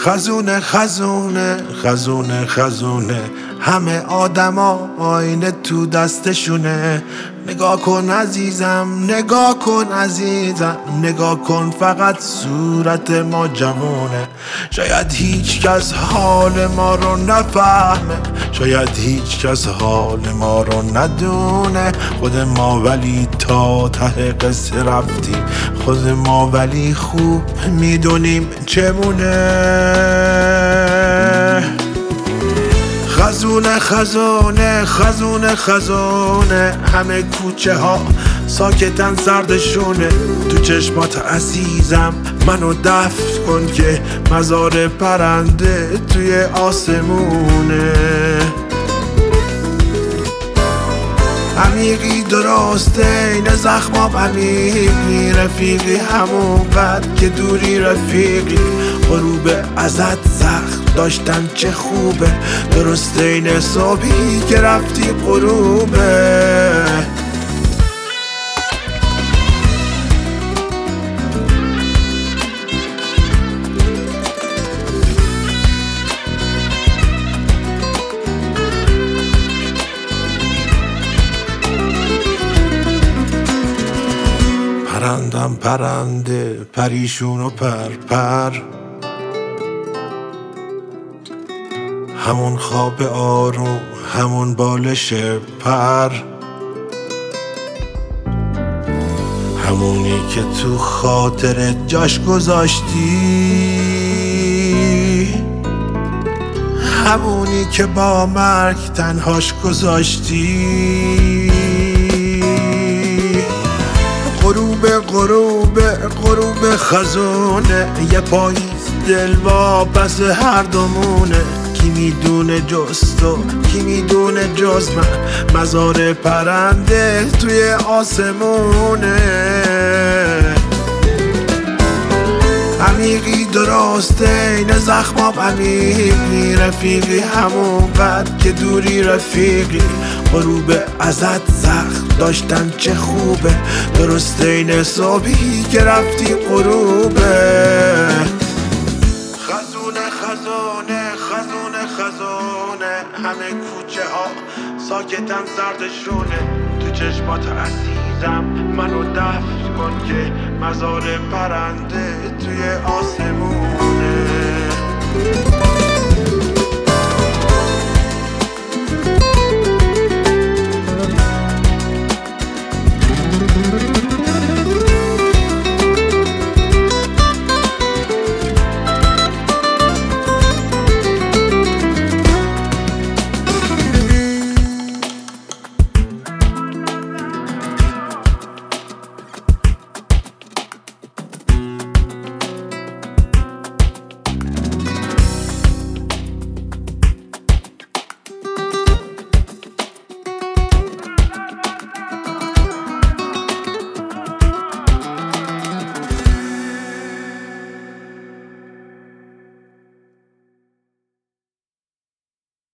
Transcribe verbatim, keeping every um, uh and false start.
خزونه خزونه خزونه خزونه همه آدما آینه تو دستشونه. نگاه کن عزیزم، نگاه کن عزیزم، نگاه کن فقط صورت ما جوونه. شاید هیچ کس حال ما رو نفهمه، شاید هیچ کس حال ما رو ندونه. خود ما ولی تا ته قصه رفتیم، خود ما ولی خوب میدونیم چمونه. خزونه خزونه خزونه خزونه همه کوچه ها ساکتن سردشونه. تو چشمات عزیزم منو دفن کن که مزار پرنده توی آسمونه. عمیقی درسته این زخمام عمیقی، رفیقی همون قد که دوری رفیقی. غروب ازت زخم داشتن چه خوبه، درسته این صبحی که رفتی غروبه. پرندم پرنده پریشون و پر پر، همون خواب آروم همون بالش پر، همونی که تو خاطر جاش گذاشتی، همونی که با مرگ تنهاش گذاشتی. غروب غروب غروب خزونه یه پاییز دل واپس هر دومونه. کی میدونه جز تو، کی میدونه جز من، مزار پرنده توی آسمونه. عمیقی درسته این زخمام عمیقی، رفیقی همون قد که دوری رفیقی. غروب ازت زخم داشتن چه خوبه، درسته این صبحی که رفتی غروبه. خزونه خزونه خزونه خزونه همه کوچه ها ساکتن سردشونه. تو چشمات عزیزم منو دفن کن که مزار پرنده توی آسمونه.